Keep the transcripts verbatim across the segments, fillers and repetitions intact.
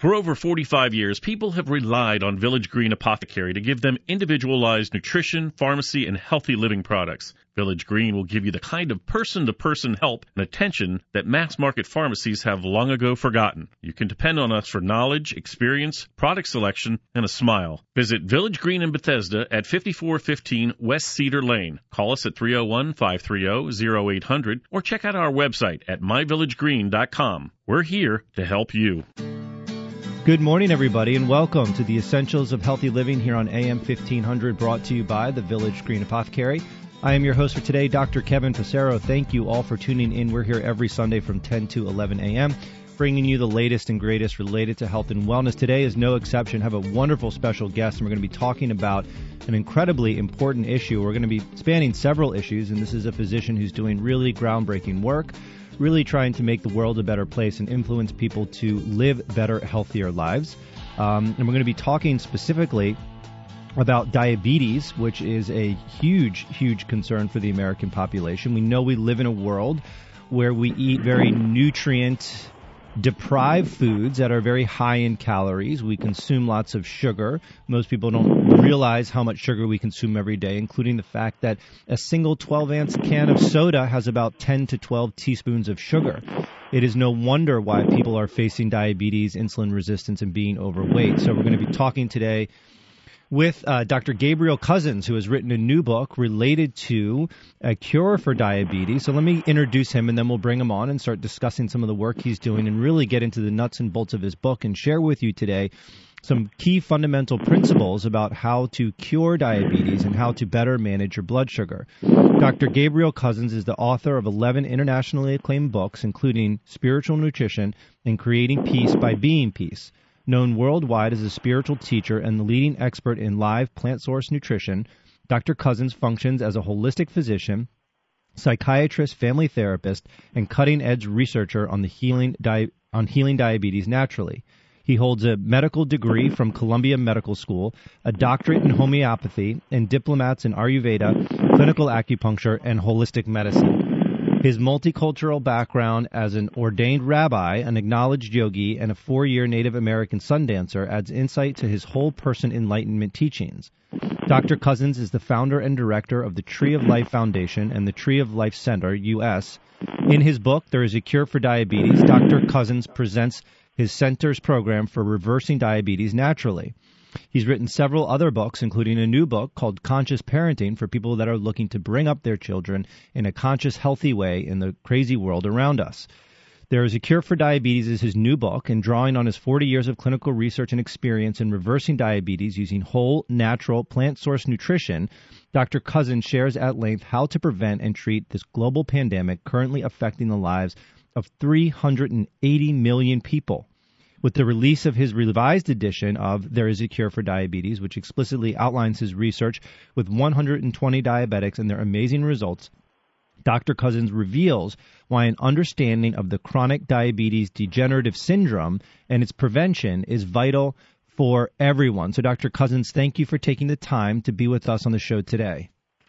For over forty-five years, people have relied on Village Green Apothecary to give them individualized nutrition, pharmacy, and healthy living products. Village Green will give you the kind of person-to-person help and attention that mass-market pharmacies have long ago forgotten. You can depend on us for knowledge, experience, product selection, and a smile. Visit Village Green in Bethesda at fifty-four fifteen West Cedar Lane. Call us at three oh one, five three oh, oh eight hundred or check out our website at my village green dot com. We're here to help you. Good morning, everybody, and welcome to the Essentials of Healthy Living here on A M fifteen hundred, brought to you by the Village Green Apothecary. I am your host for today, Doctor Kevin Passero. Thank you all for tuning in. We're here every Sunday from ten to eleven a.m., bringing you the latest and greatest related to health and wellness. Today is no exception. I have a wonderful special guest, and we're going to be talking about an incredibly important issue. We're going to be spanning several issues, and this is a physician who's doing really groundbreaking work, really trying to make the world a better place and influence people to live better, healthier lives. Um, and we're going to be talking specifically about diabetes, which is a huge, huge concern for the American population. We know we live in a world where we eat very nutrient deprived foods that are very high in calories. We consume lots of sugar. Most people don't realize how much sugar we consume every day, including the fact that a single twelve-ounce can of soda has about ten to twelve teaspoons of sugar. It is no wonder why people are facing diabetes, insulin resistance, and being overweight. So we're going to be talking today with uh, Doctor Gabriel Cousens, who has written a new book related to a cure for diabetes. So let me introduce him, and then we'll bring him on and start discussing some of the work he's doing and really get into the nuts and bolts of his book and share with you today some key fundamental principles about how to cure diabetes and how to better manage your blood sugar. Doctor Gabriel Cousens is the author of eleven internationally acclaimed books, including Spiritual Nutrition and Creating Peace by Being Peace. Known worldwide as a spiritual teacher and the leading expert in live plant source nutrition, Doctor Cousens functions as a holistic physician, psychiatrist, family therapist, and cutting-edge researcher on the healing di- on healing diabetes naturally. He holds a medical degree from Columbia Medical School, a doctorate in homeopathy, and diplomats in Ayurveda, clinical acupuncture, and holistic medicine. His multicultural background as an ordained rabbi, an acknowledged yogi, and a four-year Native American sun dancer adds insight to his whole-person enlightenment teachings. Doctor Cousens is the founder and director of the Tree of Life Foundation and the Tree of Life Center, U S In his book, There is a Cure for Diabetes, Doctor Cousens presents his center's program for reversing diabetes naturally. He's written several other books, including a new book called Conscious Parenting for people that are looking to bring up their children in a conscious, healthy way in the crazy world around us. There is a Cure for Diabetes is his new book, and drawing on his forty years of clinical research and experience in reversing diabetes using whole, natural, plant-source nutrition, Doctor Cousens shares at length how to prevent and treat this global pandemic currently affecting the lives of three hundred eighty million people. With the release of his revised edition of There is a Cure for Diabetes, which explicitly outlines his research with one hundred twenty diabetics and their amazing results, Doctor Cousens reveals why an understanding of the chronic diabetes degenerative syndrome and its prevention is vital for everyone. So, Doctor Cousens, thank you for taking the time to be with us on the show today.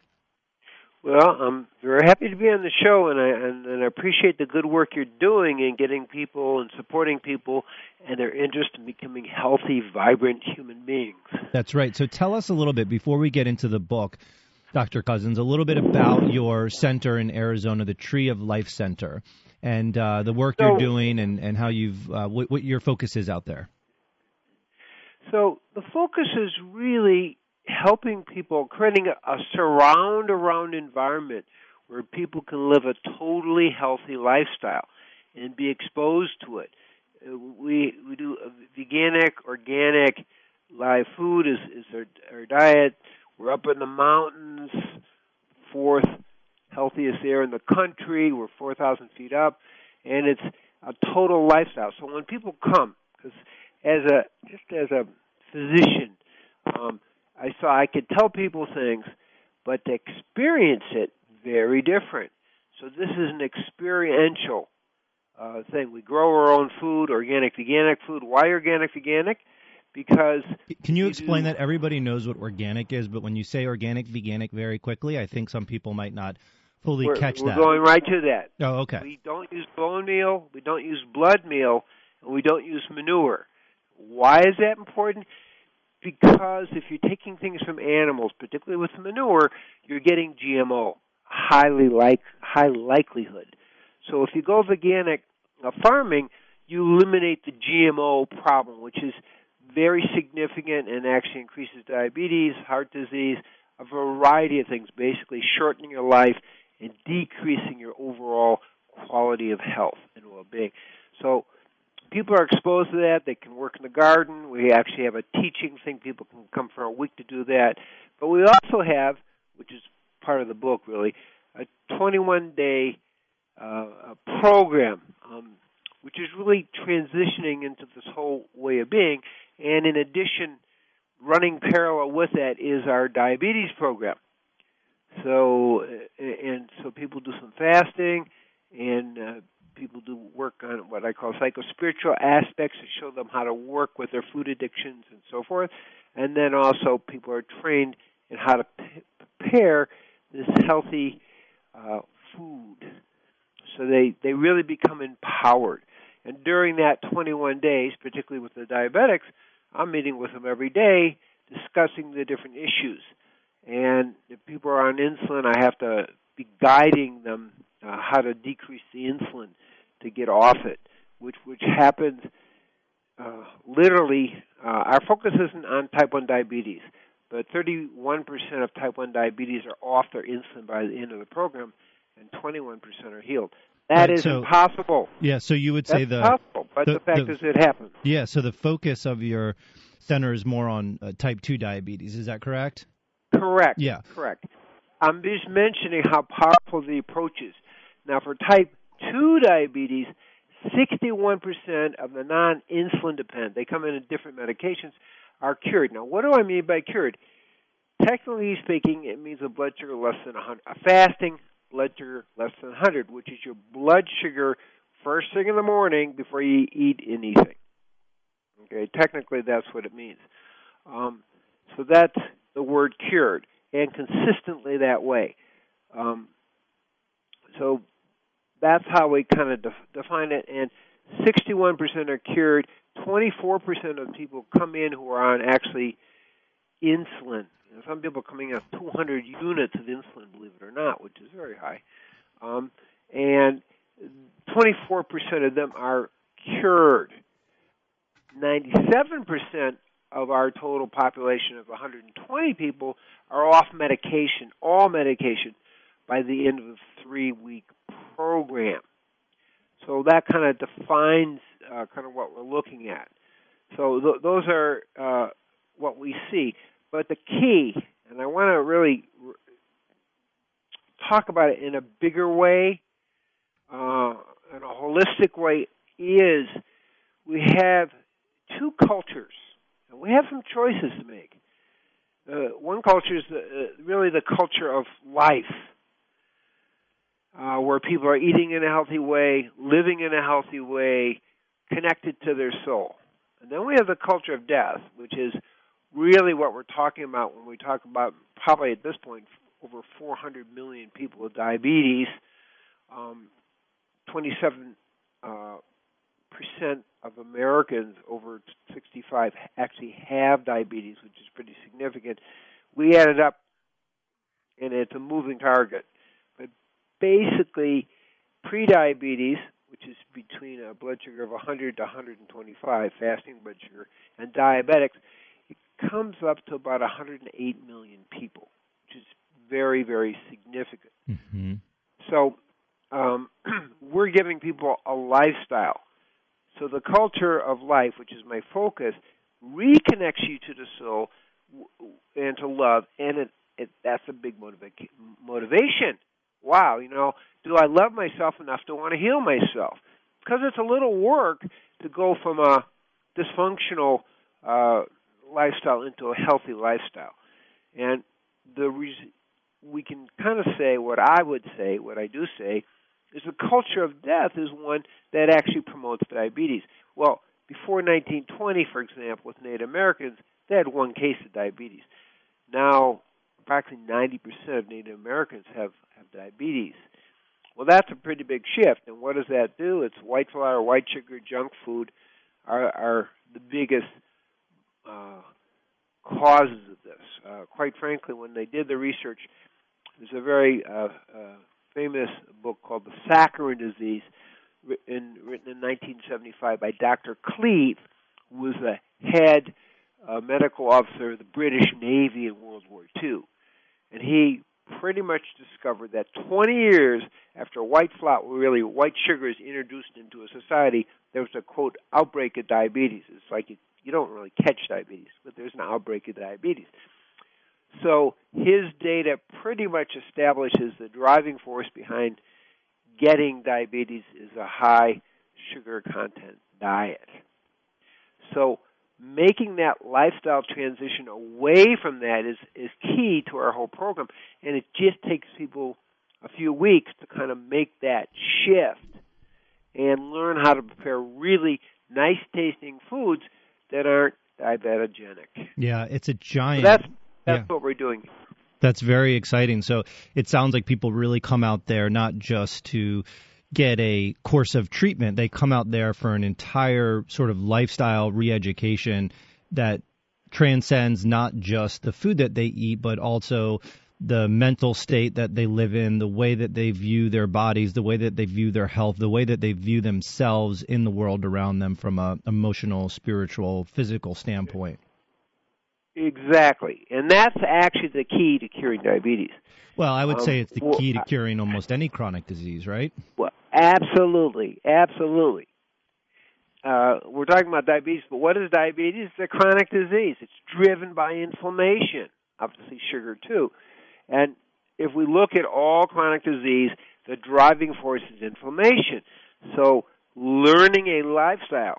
Well, I'm very happy to be on the show, and I, and, and I appreciate the good work you're doing in getting people and supporting people and their interest in becoming healthy, vibrant human beings. That's right. So tell us a little bit, before we get into the book, Doctor Cousens, a little bit about your center in Arizona, the Tree of Life Center, and uh, the work so, you're doing and, and how you've uh, what, what your focus is out there. So the focus is really helping people, creating a, a surround around environment where people can live a totally healthy lifestyle and be exposed to it. Uh, we we do veganic, organic, live food is, is our, our diet. We're up in the mountains, fourth healthiest air in the country. We're four thousand feet up, and it's a total lifestyle. So when people come, because as a just as a physician, um, I saw I could tell people things, but to experience it, very different. So this is an experiential uh, thing. We grow our own food, organic, veganic food. Why organic, veganic? Because can you explain do, that? Everybody knows what organic is, but when you say organic, veganic very quickly, I think some people might not fully we're, catch we're that. We're going right to that. Oh, okay. We don't use bone meal, we don't use blood meal, and we don't use manure. Why is that important? Because if you're taking things from animals, particularly with manure, you're getting G M O, highly like high likelihood. So if you go organic uh, farming, you eliminate the G M O problem, which is very significant and actually increases diabetes, heart disease, a variety of things, basically shortening your life and decreasing your overall quality of health and well-being. So people are exposed to that. They can work in the garden. We actually have a teaching thing. People can come for a week to do that. But we also have, which is part of the book really, a twenty-one day uh, a program, um, which is really transitioning into this whole way of being. And in addition, running parallel with that is our diabetes program. So, and so people do some fasting, and uh, people do work on what I call psychospiritual aspects to show them how to work with their food addictions and so forth. And then also people are trained in how to p- prepare this healthy uh, food. So they, they really become empowered. And during that twenty-one days, particularly with the diabetics, I'm meeting with them every day discussing the different issues. And if people are on insulin, I have to be guiding them uh, how to decrease the insulin to get off it, which which happens uh, literally. Uh, our focus isn't on type one diabetes, but thirty-one percent of type one diabetes are off their insulin by the end of the program, and twenty-one percent are healed. That right, is so, impossible. Yeah, so you would say That's the possible, but the, the fact the, is it happens. Yeah, so the focus of your center is more on uh, type two diabetes. Is that correct? Correct. Yeah. Correct. I'm just mentioning how powerful the approach is. Now, for type two diabetes, sixty-one percent of the non-insulin dependent, they come in in different medications, are cured. Now, what do I mean by cured? Technically speaking, it means a blood sugar less than one hundred. A fasting blood sugar less than one hundred, which is your blood sugar first thing in the morning before you eat anything. Okay, technically that's what it means. Um, so that's the word cured, and consistently that way. Um, so that's how we kind of def- define it, and sixty-one percent are cured. twenty-four percent of people come in who are on actually insulin. You know, some people are coming on two hundred units of insulin, believe it or not, which is very high. Um, and twenty-four percent of them are cured. ninety-seven percent of our total population of one hundred twenty people are off medication, all medication, by the end of the three-week program. So that kind of defines uh, kind of what we're looking at. So th- those are uh, what we see. But the key, and I want to really r- talk about it in a bigger way, uh, in a holistic way, is we have two cultures, and we have some choices to make. Uh, one culture is the, uh, really the culture of life, uh, where people are eating in a healthy way, living in a healthy way, connected to their soul. And then we have the culture of death, which is really what we're talking about when we talk about probably at this point over four hundred million people with diabetes, um, twenty-seven uh, percent of Americans over sixty-five actually have diabetes, which is pretty significant. We added up, and it's a moving target. But basically, prediabetes, which is between a blood sugar of one hundred to one hundred twenty-five, fasting blood sugar, and diabetics, it comes up to about one hundred eight million people, which is very, very significant. Mm-hmm. So um, we're giving people a lifestyle. So the culture of life, which is my focus, reconnects you to the soul and to love, and it, it, that's a big motiva- motivation. Wow, you know, do I love myself enough to want to heal myself? Because it's a little work to go from a dysfunctional uh, lifestyle into a healthy lifestyle. And the reason we can kind of say what I would say, what I do say, is the culture of death is one that actually promotes diabetes. Well, before nineteen twenty, for example, with Native Americans, they had one case of diabetes. Now, approximately ninety percent of Native Americans have, have diabetes. Well, that's a pretty big shift. And what does that do? It's white flour, white sugar, junk food are, are the biggest uh, causes of this. Uh, quite frankly, when they did the research, there's a very uh, uh, famous book called The Saccharin Disease, written, written in nineteen seventy-five by Doctor Cleve, who was the head uh, medical officer of the British Navy in World War Two. And he pretty much discovered that twenty years after white flour, really white sugar is introduced into a society, there was a, quote, outbreak of diabetes. It's like you, you don't really catch diabetes, but there's an outbreak of diabetes. So his data pretty much establishes the driving force behind getting diabetes is a high sugar content diet. So making that lifestyle transition away from that is, is key to our whole program, and it just takes people a few weeks to kind of make that shift and learn how to prepare really nice-tasting foods that aren't diabetogenic. Yeah, it's a giant... So that's that's yeah. what we're doing. That's very exciting. So it sounds like people really come out there not just to get a course of treatment. They come out there for an entire sort of lifestyle re-education that transcends not just the food that they eat, but also the mental state that they live in, the way that they view their bodies, the way that they view their health, the way that they view themselves in the world around them from a emotional, spiritual, physical standpoint. Exactly. And that's actually the key to curing diabetes. Well, I would um, say it's the well, key to curing almost any chronic disease, right? Well, absolutely, absolutely. Uh, we're talking about diabetes, but what is diabetes? It's a chronic disease. It's driven by inflammation, obviously sugar too. And if we look at all chronic disease, the driving force is inflammation. So learning a lifestyle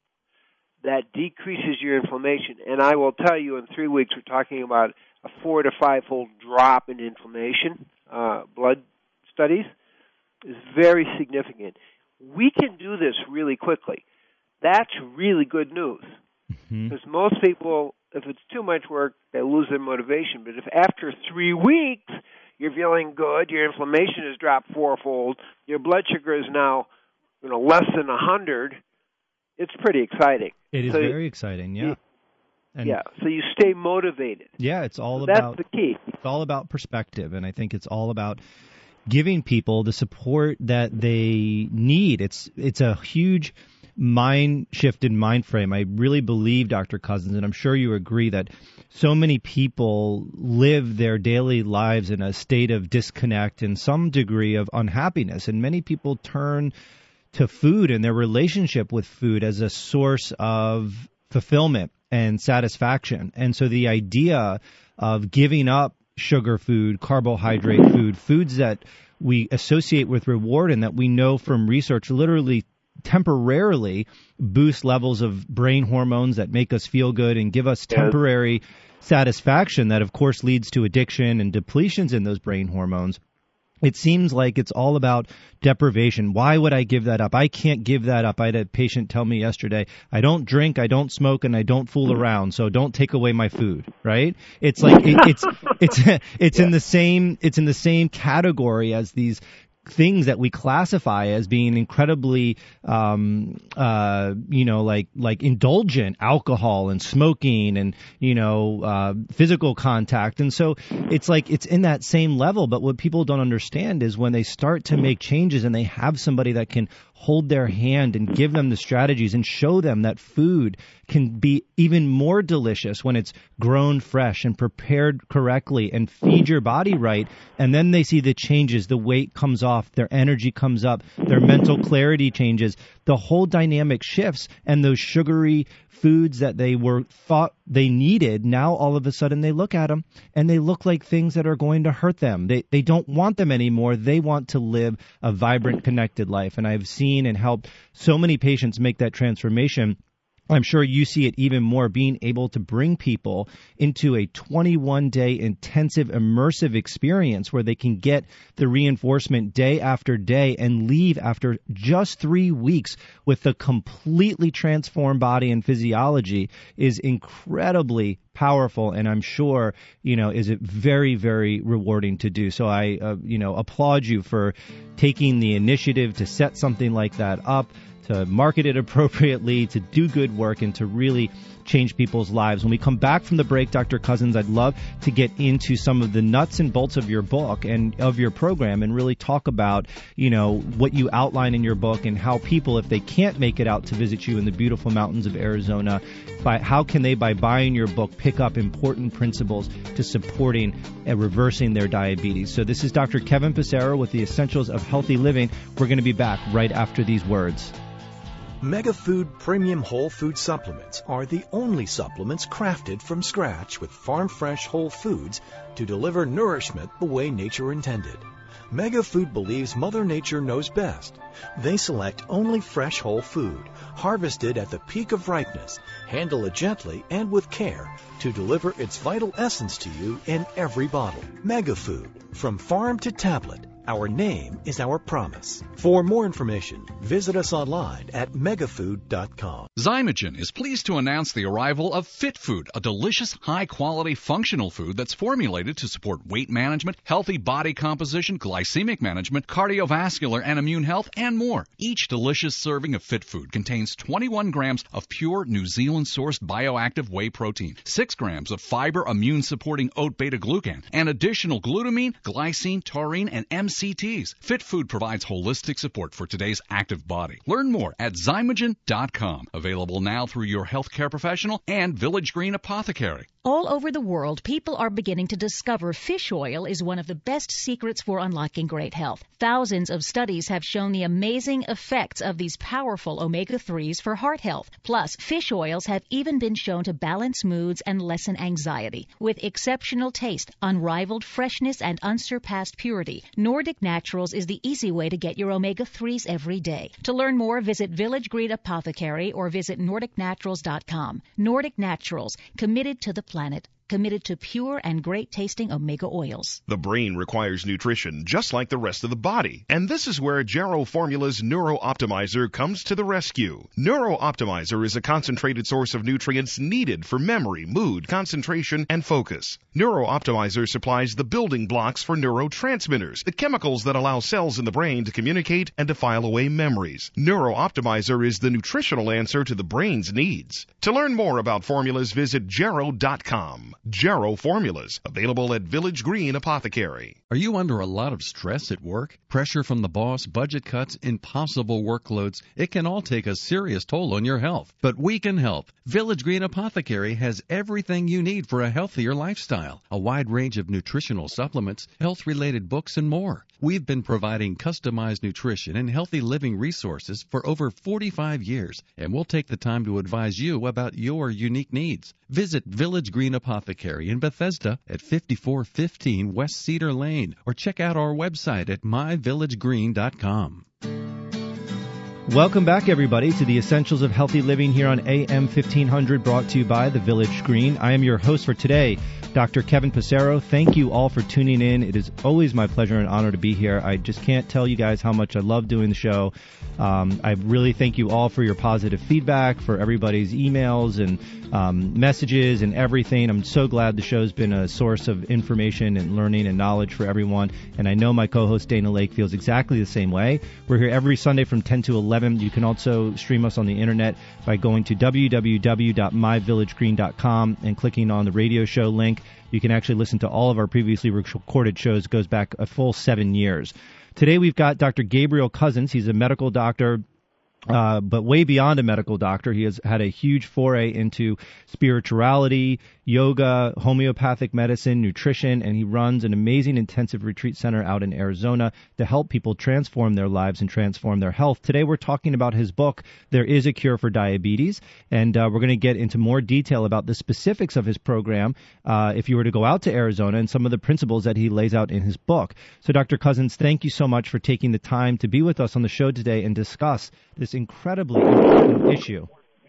that decreases your inflammation, and I will tell you in three weeks we're talking about a four to five-fold drop in inflammation, uh, blood studies, is very significant. We can do this really quickly. That's really good news. Mm-hmm. Because most people, if it's too much work, they lose their motivation. But if after three weeks you're feeling good, your inflammation has dropped fourfold, your blood sugar is now, you know, less than one hundred, it's pretty exciting. It is so very exciting, yeah. You, and yeah, so you stay motivated. Yeah, it's all so about that's the key. It's all about perspective, and I think it's all about giving people the support that they need. It's it's a huge mind shift in mind frame. I really believe, Doctor Cousens, and I'm sure you agree, that so many people live their daily lives in a state of disconnect and some degree of unhappiness, and many people turn to food and their relationship with food as a source of fulfillment and satisfaction. And so the idea of giving up sugar food, carbohydrate food, foods that we associate with reward and that we know from research literally temporarily boost levels of brain hormones that make us feel good and give us temporary satisfaction, that of course leads to addiction and depletions in those brain hormones. It seems like it's all about deprivation. Why would I give that up? I can't give that up. I had a patient tell me yesterday, I don't drink, I don't smoke, and I don't fool around, so don't take away my food, right? It's like it, it's it's it's yeah. in the same it's in the same category as these things that we classify as being incredibly, um, uh, you know, like like indulgent, alcohol and smoking and, you know, uh, physical contact. And so it's like it's in that same level. But what people don't understand is when they start to make changes and they have somebody that can hold their hand and give them the strategies and show them that food can be even more delicious when it's grown fresh and prepared correctly and feed your body right. And then they see the changes, the weight comes off, their energy comes up, their mental clarity changes, the whole dynamic shifts, and those sugary foods that they were thought they needed, now all of a sudden they look at them and they look like things that are going to hurt them. They they don't want them anymore. They want to live a vibrant, connected life. And I've seen and helped so many patients make that transformation. I'm sure you see it even more, being able to bring people into a twenty-one day intensive, immersive experience where they can get the reinforcement day after day and leave after just three weeks with a completely transformed body and physiology is incredibly powerful, and I'm sure, you know, is it very, very rewarding to do. So I, uh, you know, applaud you for taking the initiative to set something like that up, to market it appropriately, to do good work, and to really change people's lives. When we come back from the break, Doctor Cousins, I'd love to get into some of the nuts and bolts of your book and of your program and really talk about, you know, what you outline in your book and how people, if they can't make it out to visit you in the beautiful mountains of Arizona, by how can they, by buying your book, pick up important principles to supporting and reversing their diabetes. So this is Doctor Kevin Passero with the Essentials of Healthy Living. We're going to be back right after these words. MegaFood Premium Whole Food Supplements are the only supplements crafted from scratch with farm-fresh whole foods to deliver nourishment the way nature intended. MegaFood believes Mother Nature knows best. They select only fresh whole food, harvested at the peak of ripeness, handle it gently and with care to deliver its vital essence to you in every bottle. MegaFood, from farm to tablet. Our name is our promise. For more information, visit us online at megafood dot com. Zymogen is pleased to announce the arrival of Fit Food, a delicious, high-quality, functional food that's formulated to support weight management, healthy body composition, glycemic management, cardiovascular and immune health, and more. Each delicious serving of Fit Food contains twenty-one grams of pure New Zealand-sourced bioactive whey protein, six grams of fiber immune-supporting oat beta-glucan, and additional glutamine, glycine, taurine, and M C Ts. Fit Food provides holistic support for today's active body. Learn more at zymogen dot com. Available now through your healthcare professional and Village Green Apothecary. All over the world, people are beginning to discover fish oil is one of the best secrets for unlocking great health. Thousands of studies have shown the amazing effects of these powerful omega threes for heart health. Plus, fish oils have even been shown to balance moods and lessen anxiety. With exceptional taste, unrivaled freshness, and unsurpassed purity, Nordic Naturals is the easy way to get your omega threes every day. To learn more, visit Village Green Apothecary or visit nordic naturals dot com. Nordic Naturals, committed to the planet, committed to pure and great-tasting omega oils. The brain requires nutrition just like the rest of the body, and this is where Jarrow Formula's Neuro Optimizer comes to the rescue. Neuro Optimizer is a concentrated source of nutrients needed for memory, mood, concentration, and focus. Neuro Optimizer supplies the building blocks for neurotransmitters, the chemicals that allow cells in the brain to communicate and to file away memories. Neuro Optimizer is the nutritional answer to the brain's needs. To learn more about formulas, visit jarrow dot com. Jarrow Formulas, available at Village Green Apothecary. Are you under a lot of stress at work? Pressure from the boss, budget cuts, impossible workloads? It can all take a serious toll on your health. But we can help. Village Green Apothecary has everything you need for a healthier lifestyle. A wide range of nutritional supplements, health-related books, and more. We've been providing customized nutrition and healthy living resources for over forty-five years, and we'll take the time to advise you about your unique needs. Visit Village Green Apothecary in Bethesda at fifty-four fifteen West Cedar Lane, or check out our website at my village green dot com. Welcome back, everybody, to the Essentials of Healthy Living here on A M fifteen hundred, brought to you by the Village Green. I am your host for today, Doctor Kevin Passero. Thank you all for tuning in. It is always my pleasure and honor to be here. I just can't tell you guys how much I love doing the show. Um, I really thank you all for your positive feedback, for everybody's emails and um, messages and everything. I'm so glad the show's been a source of information and learning and knowledge for everyone. And I know my co-host Dana Lake feels exactly the same way. We're here every Sunday from ten to eleven. You can also stream us on the internet by going to w w w dot my village green dot com and clicking on the radio show link. You can actually listen to all of our previously recorded shows. It goes back a full seven years. Today we've got Doctor Gabriel Cousins. He's a medical doctor, uh, but way beyond a medical doctor. He has had a huge foray into spirituality, yoga, homeopathic medicine, nutrition, and he runs an amazing intensive retreat center out in Arizona to help people transform their lives and transform their health. Today we're talking about his book, There Is a Cure for Diabetes, and uh, we're going to get into more detail about the specifics of his program uh, if you were to go out to Arizona and some of the principles that he lays out in his book. So Doctor Cousins, thank you so much for taking the time to be with us on the show today and discuss this incredibly important issue.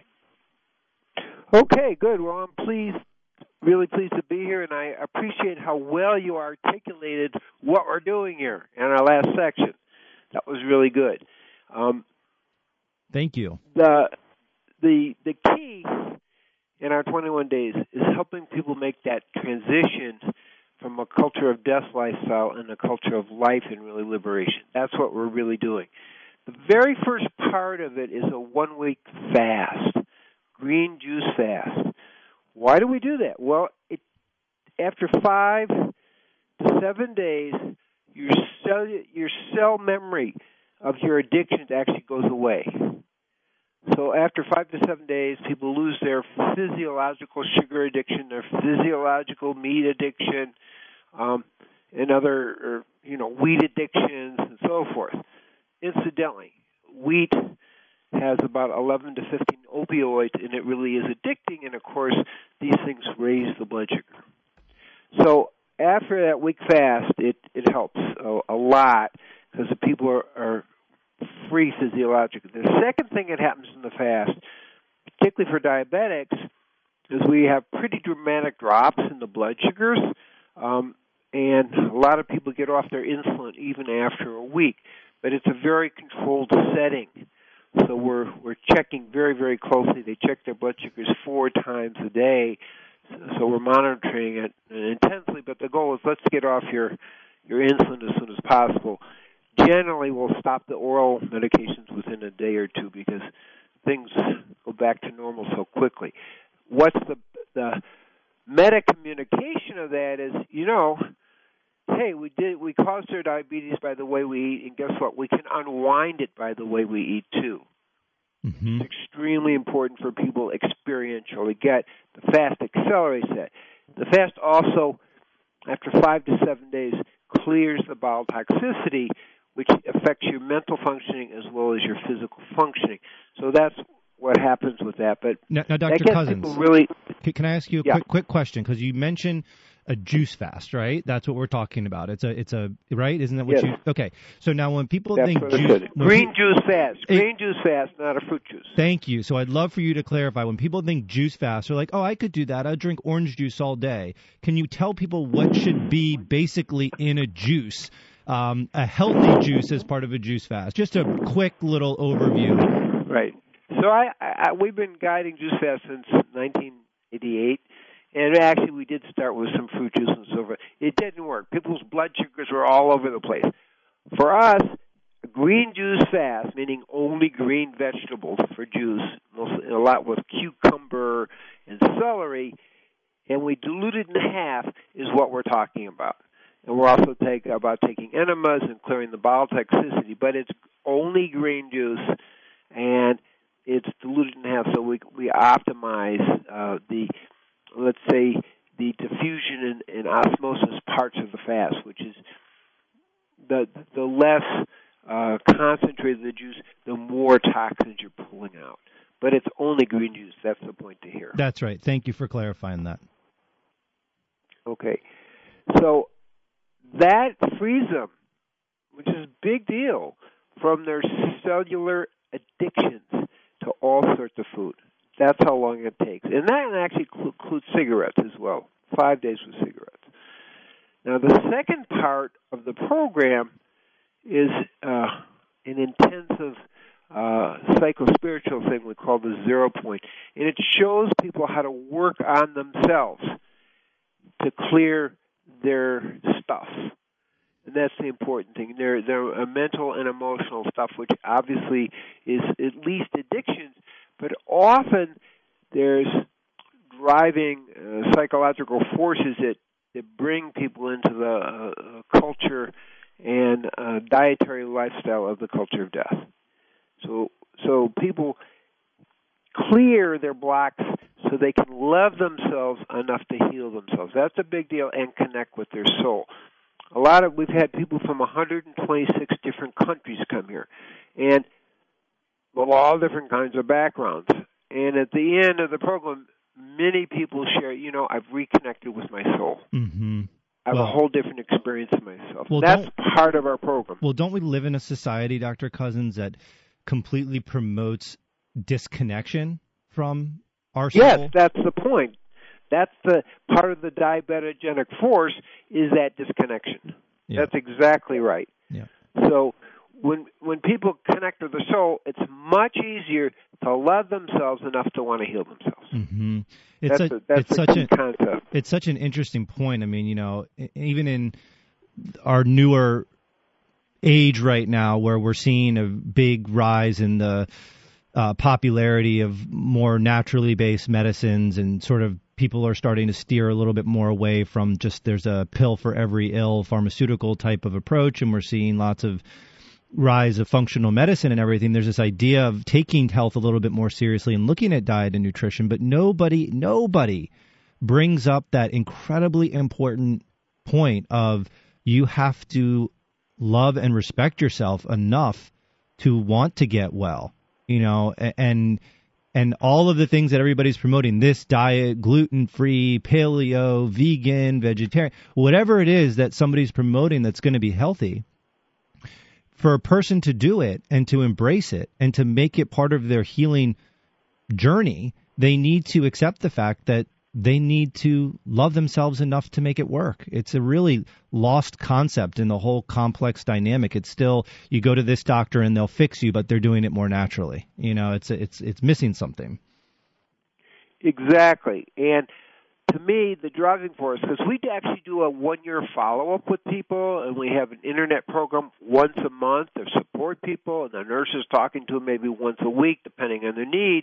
Okay, good. Well, I'm pleased. Really pleased to be here, and I appreciate how well you articulated what we're doing here in our last section. That was really good. Um, Thank you. The the the key in our twenty-one days is helping people make that transition from a culture of death lifestyle and a culture of life and really liberation. That's what we're really doing. The very first part of it is a one-week fast, green juice fast. Why do we do that? Well, it, after five to seven days, your cell, your cell memory of your addictions actually goes away. So after five to seven days, people lose their physiological sugar addiction, their physiological meat addiction, um, and other, or, you know, wheat addictions and so forth. Incidentally, wheat has about eleven to fifteen opioids, and it really is addicting, and of course, these things raise the blood sugar. So after that week fast, it, it helps a, a lot because the people are, are free physiologically. The second thing that happens in the fast, particularly for diabetics, is we have pretty dramatic drops in the blood sugars, um, and a lot of people get off their insulin even after a week. But it's a very controlled setting. So we're we're checking very, very closely. They check their blood sugars four times a day. So we're monitoring it intensely. But the goal is let's get off your, your insulin as soon as possible. Generally, we'll stop the oral medications within a day or two because things go back to normal so quickly. What's the the meta-communication of that is, you know, hey, we did we caused their diabetes by the way we eat, and guess what? We can unwind it by the way we eat too. Mm-hmm. It's extremely important for people experientially get. The fast accelerates that. The fast also, after five to seven days, clears the bowel toxicity, which affects your mental functioning as well as your physical functioning. So that's what happens with that. But now, now Doctor Cousins, really, can I ask you a yeah. quick quick question? Because you mentioned a juice fast, right? That's what we're talking about. It's a, it's a, right? Isn't that what yes. you? Okay. So now when people That's think juice, green people, juice fast, green it, juice fast, not a fruit juice. Thank you. So I'd love for you to clarify. When people think juice fast, they're like, oh, I could do that. I drink orange juice all day. Can you tell people what should be basically in a juice, um, a healthy juice as part of a juice fast? Just a quick little overview. Right. So I, I we've been guiding juice fast since nineteen eighty-eight. And actually, we did start with some fruit juice and so forth. It didn't work. People's blood sugars were all over the place. For us, a green juice fast, meaning only green vegetables for juice, mostly, a lot with cucumber and celery, and we dilute it in half is what we're talking about. And we're also take, about taking enemas and clearing the bowel toxicity, but it's only green juice, and it's diluted in half, so we, we optimize uh, the let's say, the diffusion and, and osmosis parts of the fast, which is the the less uh, concentrated the juice, the more toxins you're pulling out. But it's only green juice. That's the point to hear. That's right. Thank you for clarifying that. Okay. So that frees them, which is a big deal, from their cellular addictions to all sorts of food. That's how long it takes. And that actually includes cigarettes as well, five days with cigarettes. Now, the second part of the program is uh, an intensive uh, psycho-spiritual thing we call the Zero Point. And it shows people how to work on themselves to clear their stuff. And that's the important thing. Their, their mental and emotional stuff, which obviously is at least addictions, but often there's driving uh, psychological forces that, that bring people into the uh, culture and uh, dietary lifestyle of the culture of death. So, so people clear their blocks so they can love themselves enough to heal themselves. That's a big deal, and connect with their soul. A lot of we've had people from one hundred twenty-six different countries come here, and well, all different kinds of backgrounds. And at the end of the program, many people share, you know, I've reconnected with my soul. Mm-hmm. I have well, a whole different experience of myself. Well, That's part of our program. Well, don't we live in a society, Doctor Cousins, that completely promotes disconnection from our soul? Yes, that's the point. That's the part of the diabetogenic force is that disconnection. Yeah. That's exactly right. Yeah. So when when people connect with the soul, it's much easier to love themselves enough to want to heal themselves. Mm-hmm. It's that's a, a, that's it's a such key a concept. It's such an interesting point. I mean, you know, even in our newer age right now where we're seeing a big rise in the uh, popularity of more naturally based medicines, and sort of people are starting to steer a little bit more away from just there's a pill for every ill pharmaceutical type of approach, and we're seeing lots of rise of functional medicine and everything. There's this idea of taking health a little bit more seriously and looking at diet and nutrition, but nobody, nobody brings up that incredibly important point of you have to love and respect yourself enough to want to get well, you know, and and all of the things that everybody's promoting, this diet, gluten-free, paleo, vegan, vegetarian, whatever it is that somebody's promoting that's going to be healthy, for a person to do it and to embrace it and to make it part of their healing journey, they need to accept the fact that they need to love themselves enough to make it work. It's a really lost concept in the whole complex dynamic. It's still, you go to this doctor and they'll fix you, but they're doing it more naturally. You know, it's it's it's missing something. Exactly. And to me, the driving force, because we actually do a one-year follow-up with people, and we have an internet program once a month to support people, and the nurses talking to them maybe once a week, depending on their need.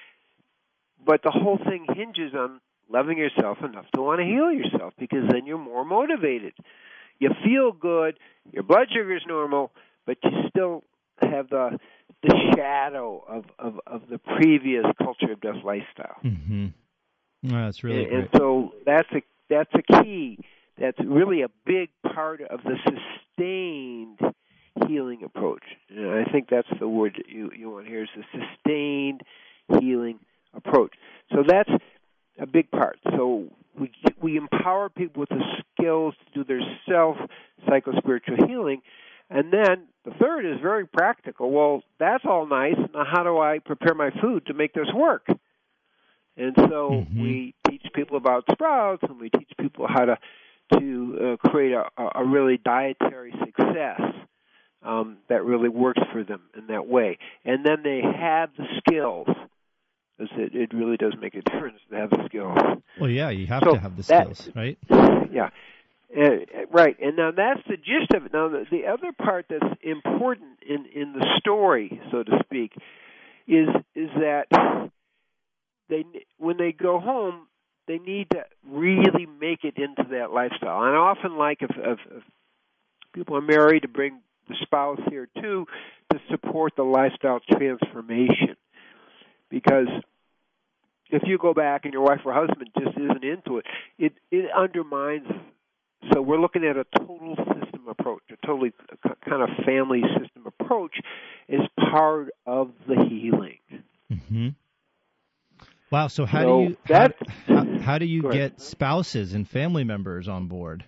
But the whole thing hinges on loving yourself enough to want to heal yourself, because then you're more motivated. You feel good, your blood sugar is normal, but you still have the the shadow of, of, of the previous culture of death lifestyle. Mm-hmm. Oh, that's really and, great. and so that's a that's a key. That's really a big part of the sustained healing approach. And I think that's the word that you, you want to hear, is the sustained healing approach. So that's a big part. So we we empower people with the skills to do their self-psycho-spiritual healing. And then the third is very practical. Well, that's all nice. Now how do I prepare my food to make this work? And so mm-hmm. we teach people about sprouts, and we teach people how to to uh, create a, a really dietary success um, that really works for them in that way. And then they have the skills. It, it really does make a difference to have the skills. Well, yeah, you have so to have the that, skills, right? Yeah, uh, right. And now that's the gist of it. Now, the, the other part that's important in, in the story, so to speak, is is that they when they go home, they need to really make it into that lifestyle. And I often like if, if, if people are married to bring the spouse here too to support the lifestyle transformation. Because if you go back and your wife or husband just isn't into it, it, it undermines. So we're looking at a total system approach, a totally kind of family system approach as part of the healing. Mm-hmm. Wow. So how so do you how, how, how do you get spouses and family members on board?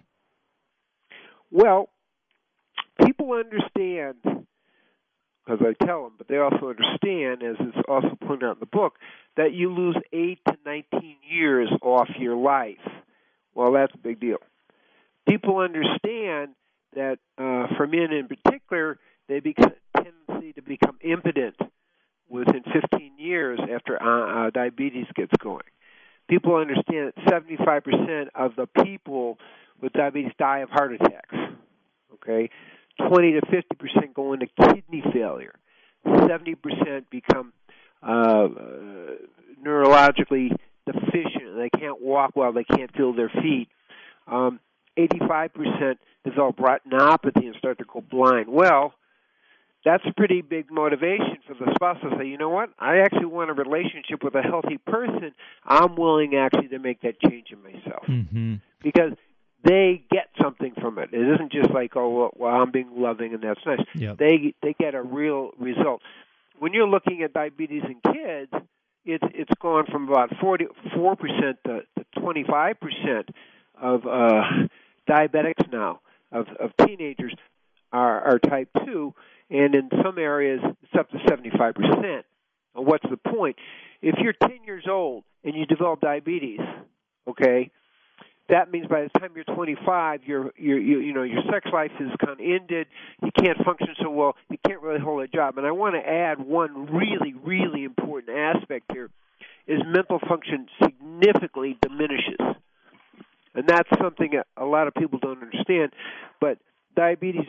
Well, people understand. Because I tell them, but they also understand, as is also pointed out in the book, that you lose eight to nineteen years off your life. Well, that's a big deal. People understand that uh, for men in particular, they become tendency to become impotent within fifteen years after uh, uh, diabetes gets going. People understand that seventy-five percent of the people with diabetes die of heart attacks. Okay. twenty to fifty percent go into kidney failure. seventy percent become uh, uh, neurologically deficient. They can't walk well. They can't feel their feet. Um, eighty-five percent develop retinopathy and start to go blind. Well, that's a pretty big motivation for the spouse to say, you know what, I actually want a relationship with a healthy person. I'm willing actually to make that change in myself. Mm-hmm. Because they get something from it. It isn't just like, oh, well, I'm being loving and that's nice. Yep. They they get a real result. When you're looking at diabetes in kids, it's it's gone from about forty-four percent to, to twenty-five percent of uh, diabetics now, of, of teenagers are, are type two, and in some areas it's up to seventy-five percent. Now, what's the point? If you're ten years old and you develop diabetes, okay, that means by the time you're twenty-five, your your you, you know your sex life is kind of ended. You can't function so well. You can't really hold a job. And I want to add one really, really important aspect here: is mental function significantly diminishes, and that's something a lot of people don't understand. But diabetes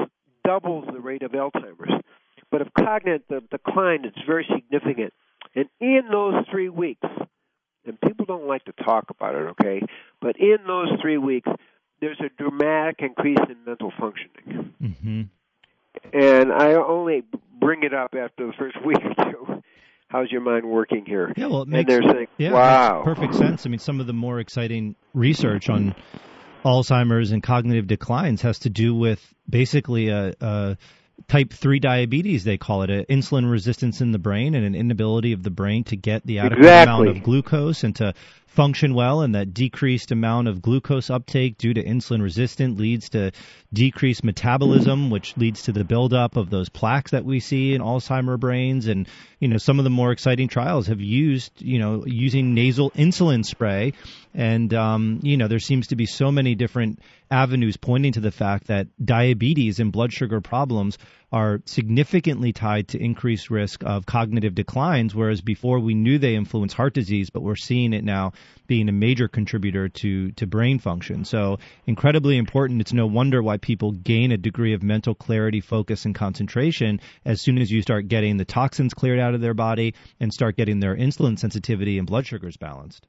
doubles the rate of Alzheimer's. But of cognitive decline, it's very significant. And in those three weeks, and people don't like to talk about it, okay, but in those three weeks, there's a dramatic increase in mental functioning. Mm-hmm. And I only bring it up after the first week or two. How's your mind working here? Yeah, well, it makes, and they're saying, yeah, wow. It makes perfect sense. I mean, some of the more exciting research on Alzheimer's and cognitive declines has to do with basically a, a type three diabetes, they call it, an insulin resistance in the brain and an inability of the brain to get the adequate exactly. amount of glucose and to function well, and that decreased amount of glucose uptake due to insulin resistance leads to decreased metabolism, which leads to the buildup of those plaques that we see in Alzheimer brains. And, you know, some of the more exciting trials have used, you know, using nasal insulin spray. And, um, you know, there seems to be so many different avenues pointing to the fact that diabetes and blood sugar problems are significantly tied to increased risk of cognitive declines, whereas before we knew they influence heart disease, but we're seeing it now being a major contributor to, to brain function. So incredibly important. It's no wonder why people gain a degree of mental clarity, focus, and concentration as soon as you start getting the toxins cleared out of their body and start getting their insulin sensitivity and blood sugars balanced.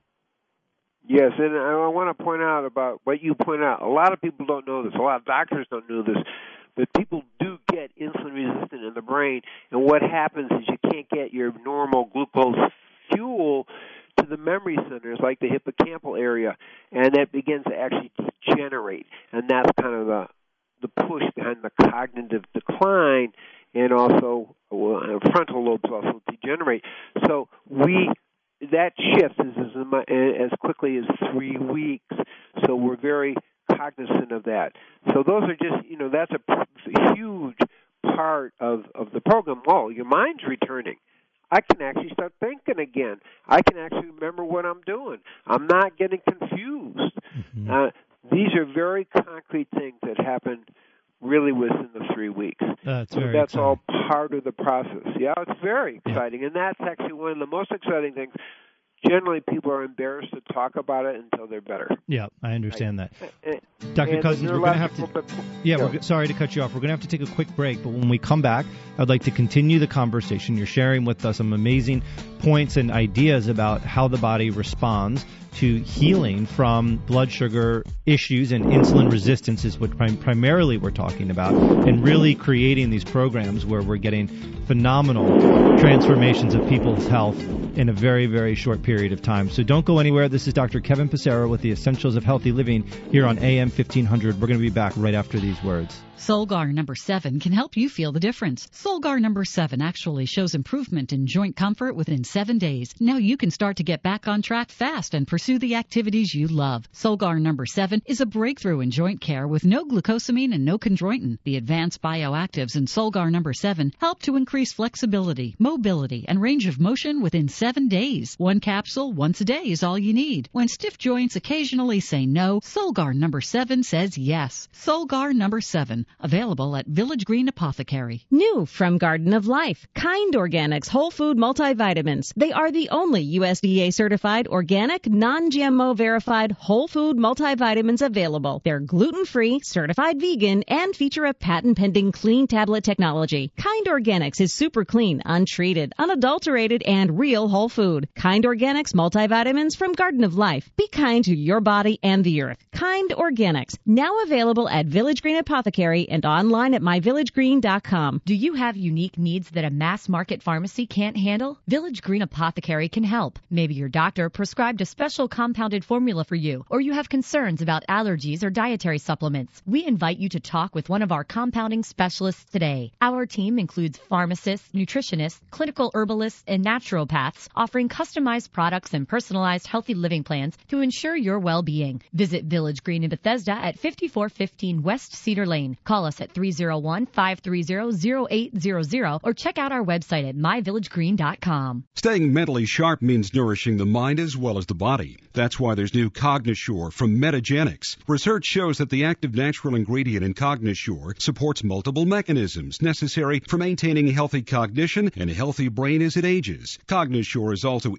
Yes, and I want to point out about what you point out. A lot of people don't know this. A lot of doctors don't know this. But people do get insulin resistant in the brain, and what happens is you can't get your normal glucose fuel to the memory centers like the hippocampal area, and that begins to actually degenerate, and that's kind of the the push behind the cognitive decline, and also well, frontal lobes also degenerate. So we that shifts as, as quickly as three weeks. So we're very cognizant of that. So those are just, you know, that's a, a huge part of, of the program. Oh, your mind's returning. I can actually start thinking again. I can actually remember what I'm doing. I'm not getting confused. Mm-hmm. Uh, these are very concrete things that happened really within the three weeks. That's so very that's exciting. all part of the process. Yeah, it's very exciting, yeah. And that's actually one of the most exciting things. Generally, people are embarrassed to talk about it until they're better. Yeah, I understand right. that. And, Doctor and Cousins, we're going to have to... But, yeah, yeah. We're, sorry to cut you off. We're going to have to take a quick break, but when we come back, I'd like to continue the conversation. You're sharing with us some amazing points and ideas about how the body responds to healing from blood sugar issues, and insulin resistance is what prim- primarily we're talking about, and really creating these programs where we're getting phenomenal transformations of people's health in a very, very short period of time. So don't go anywhere. This is Doctor Kevin Passero with the Essentials of Healthy Living here on A M fifteen hundred. We're going to be back right after these words. Solgar number seven can help you feel the difference. Solgar number seven actually shows improvement in joint comfort within seven days. Now you can start to get back on track fast and pursue the activities you love. Solgar number seven is a breakthrough in joint care with no glucosamine and no chondroitin. The advanced bioactives in Solgar number seven help to increase flexibility, mobility, and range of motion within seven days. One capsule once a day is all you need. When stiff joints occasionally say no, Solgar number seven says yes. Solgar number seven. Available at Village Green Apothecary. New from Garden of Life, Kind Organics Whole Food Multivitamins. They are the only U S D A certified, organic, non-G M O verified whole food multivitamins available. They're gluten-free, certified vegan, and feature a patent-pending clean tablet technology. Kind Organics is super clean, untreated, unadulterated, and real whole food. Kind Organics multivitamins from Garden of Life. Be kind to your body and the earth. Kind Organics, now available at Village Green Apothecary and online at my village green dot com. Do you have unique needs that a mass market pharmacy can't handle? Village Green Apothecary can help. Maybe your doctor prescribed a special compounded formula for you, or you have concerns about allergies or dietary supplements. We invite you to talk with one of our compounding specialists today. Our team includes pharmacists, nutritionists, clinical herbalists, and naturopaths offering customized products and personalized healthy living plans to ensure your well-being. Visit Village Green in Bethesda at fifty-four fifteen West Cedar Lane. Call us at three oh one, five three oh, oh eight hundred or check out our website at my village green dot com. Staying mentally sharp means nourishing the mind as well as the body. That's why there's new Cognisure from Metagenics. Research shows that the active natural ingredient in Cognisure supports multiple mechanisms necessary for maintaining healthy cognition and a healthy brain as it ages. Cognisure is also easy to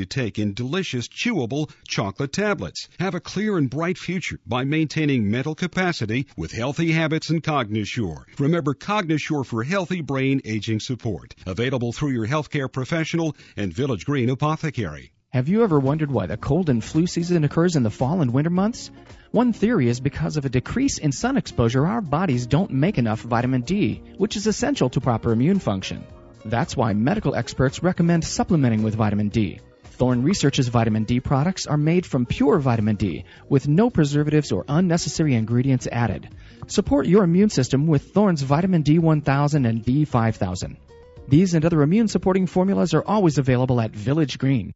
take in delicious, chewable chocolate tablets. Have a clear and bright future by maintaining mental capacity with healthy habits and Cognisure. Remember Cognisure for healthy brain aging support. Available through your healthcare professional and Village Green Apothecary. Have you ever wondered why the cold and flu season occurs in the fall and winter months? One theory is because of a decrease in sun exposure, our bodies don't make enough vitamin D, which is essential to proper immune function. That's why medical experts recommend supplementing with vitamin D. Thorne Research's vitamin D products are made from pure vitamin D, with no preservatives or unnecessary ingredients added. Support your immune system with Thorne's vitamin D one thousand and D five thousand. These and other immune-supporting formulas are always available at Village Green.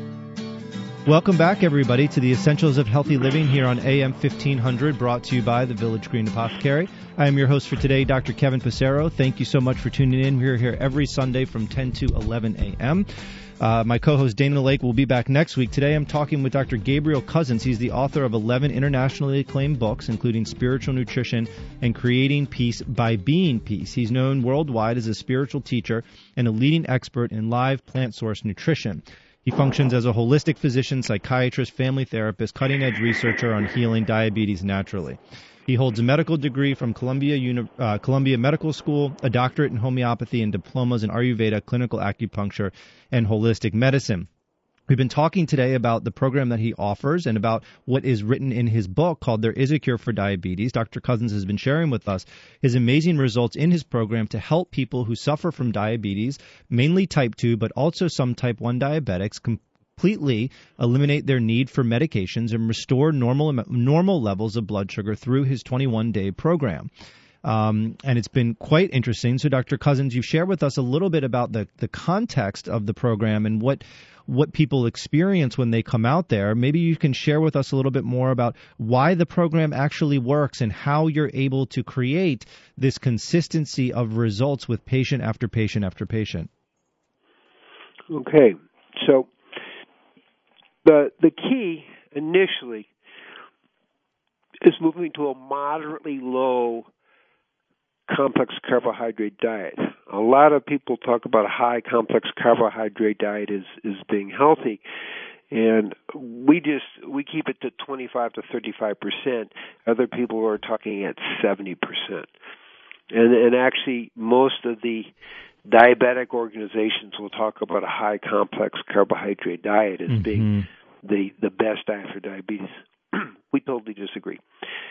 Welcome back, everybody, to the Essentials of Healthy Living here on A M fifteen hundred, brought to you by the Village Green Apothecary. I am your host for today, Doctor Kevin Passero. Thank you so much for tuning in. We're here every Sunday from ten to eleven a.m. Uh, my co-host Dana Lake will be back next week. Today I'm talking with Doctor Gabriel Cousens. He's the author of eleven internationally acclaimed books, including Spiritual Nutrition and Creating Peace by Being Peace. He's known worldwide as a spiritual teacher and a leading expert in live plant source nutrition. He functions as a holistic physician, psychiatrist, family therapist, cutting-edge researcher on healing diabetes naturally. He holds a medical degree from Columbia, Uni- uh, Columbia Medical School, a doctorate in homeopathy, and diplomas in Ayurveda, clinical acupuncture, and holistic medicine. We've been talking today about the program that he offers and about what is written in his book called There Is a Cure for Diabetes. Doctor Cousens has been sharing with us his amazing results in his program to help people who suffer from diabetes, mainly type two, but also some type one diabetics, completely eliminate their need for medications and restore normal normal levels of blood sugar through his twenty-one day program. Um, and it's been quite interesting. So, Doctor Cousens, you've shared with us a little bit about the, the context of the program and what what people experience when they come out there. Maybe you can share with us a little bit more about why the program actually works and how you're able to create this consistency of results with patient after patient after patient. Okay, so the the key initially is moving to a moderately low complex carbohydrate diet. A lot of people talk about a high complex carbohydrate diet as, as being healthy, and we just we keep it to twenty-five to thirty-five percent. Other people are talking at seventy percent. And, and actually, most of the diabetic organizations will talk about a high complex carbohydrate diet as mm-hmm. being the, the best diet for diabetes. We totally disagree.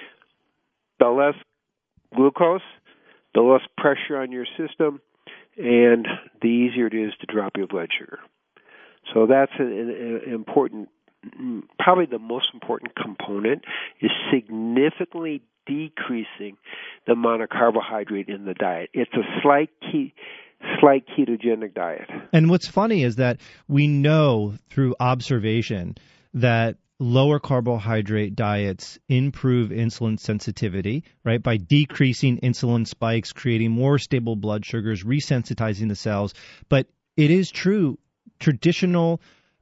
The less glucose, the less pressure on your system, and the easier it is to drop your blood sugar. So that's an, an important, probably the most important component, is significantly decreasing the amount of carbohydrate in the diet. It's a slight key, slight ketogenic diet. And what's funny is that we know through observation that lower carbohydrate diets improve insulin sensitivity, right, by decreasing insulin spikes, creating more stable blood sugars, resensitizing the cells. But it is true, traditional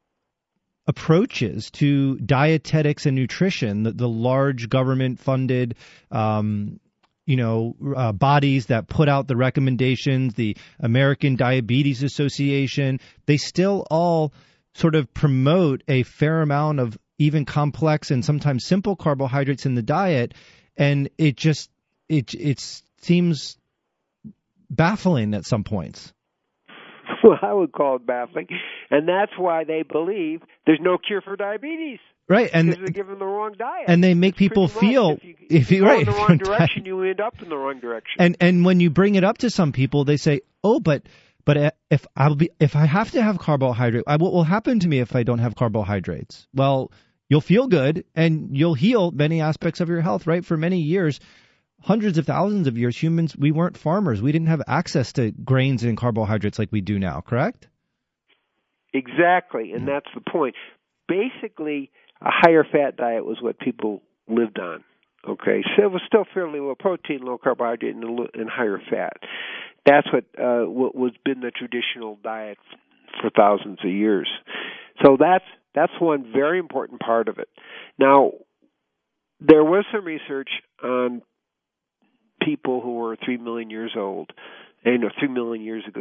approaches to dietetics and nutrition, the, the large government-funded um, you know, uh, bodies that put out the recommendations, the American Diabetes Association, they still all sort of promote a fair amount of even complex and sometimes simple carbohydrates in the diet, and it just it it seems baffling at some points. Well, I would call it baffling, and that's why they believe there's no cure for diabetes. Right, and because they're given the wrong diet, and they make it's people feel if you, if you, if you right, go in the wrong direction, you end up in the wrong direction. And and when you bring it up to some people, they say, "Oh, but." But if I'll be, if I have to have carbohydrate, I, what will happen to me if I don't have carbohydrates? Well, you'll feel good and you'll heal many aspects of your health, right? For many years, hundreds of thousands of years, humans, we weren't farmers. We didn't have access to grains and carbohydrates like we do now, correct? Exactly, and that's the point. Basically, a higher fat diet was what people lived on. Okay, so it was still fairly low protein, low carbohydrate, and, and higher fat. That's what uh, what was been the traditional diet for thousands of years. So that's that's one very important part of it. Now, there was some research on people who were three million years old, you know, three million years ago,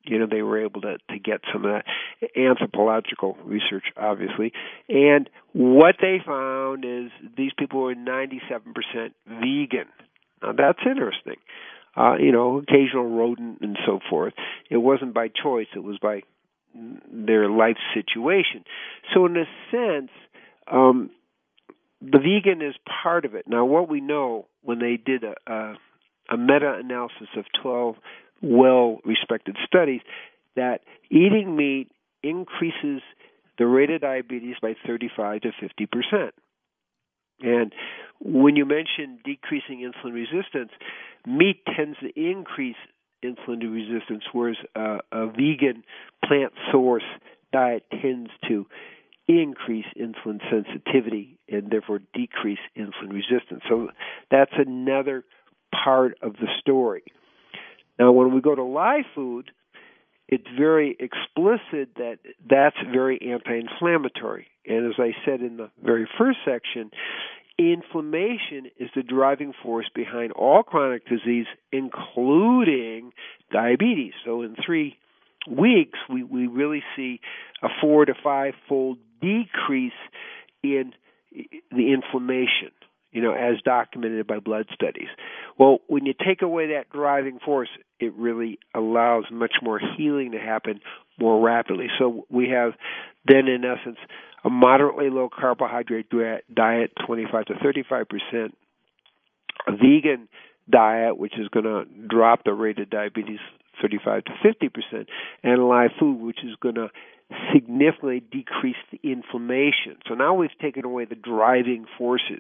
You know, they were able to, to get some of that anthropological research, obviously. And what they found is these people were ninety-seven percent vegan. Now, that's interesting. Uh, you know, occasional rodent and so forth. It wasn't by choice. It was by their life situation. So in a sense, um, the vegan is part of it. Now, what we know when they did a, a, a meta-analysis of twelve well-respected studies, that eating meat increases the rate of diabetes by thirty-five to fifty percent. And when you mention decreasing insulin resistance, meat tends to increase insulin resistance, whereas uh, a vegan plant source diet tends to increase insulin sensitivity and therefore decrease insulin resistance. So that's another part of the story. Now, when we go to live food, it's very explicit that that's very anti-inflammatory. And as I said in the very first section, inflammation is the driving force behind all chronic disease, including diabetes. So in three weeks, we, we really see a four to five-fold decrease in the inflammation, you know, as documented by blood studies. Well, when you take away that driving force, it really allows much more healing to happen more rapidly. So we have then, in essence, a moderately low carbohydrate diet, twenty-five to thirty-five percent, a vegan diet, which is going to drop the rate of diabetes thirty-five to fifty percent, and live food, which is going to significantly decrease the inflammation. So now we've taken away the driving forces